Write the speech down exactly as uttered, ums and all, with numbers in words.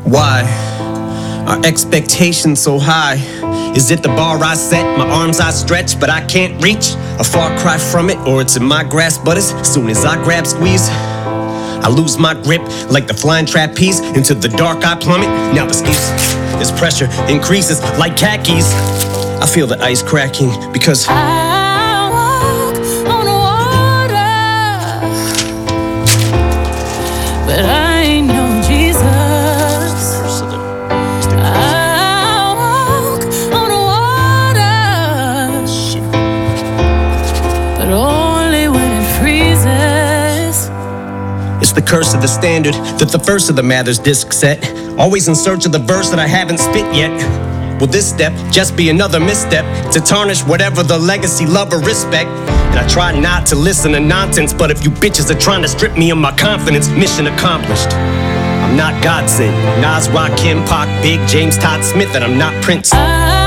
Why are expectations so high? Is it the bar I set, my arms I stretch, but I can't reach? A far cry from it, or it's in my grasp, but as soon as I grab, squeeze, I lose my grip like the flying trapeze. Into the dark I plummet, now the skies. This pressure increases like khakis. I feel the ice cracking because I walk on water, but I ain't know Jesus. I walk on water, but only when it freezes. it's the curse of the standard that the first of the Mathers disc set. Always in search of the verse that I haven't spit yet. Will this step just be another misstep to tarnish whatever the legacy, love, or respect? And I try not to listen to nonsense, but if you bitches are trying to strip me of my confidence, mission accomplished. I'm not Godson, Nas, Rakim, Pac, Big, James, Todd Smith, and I'm not Prince. I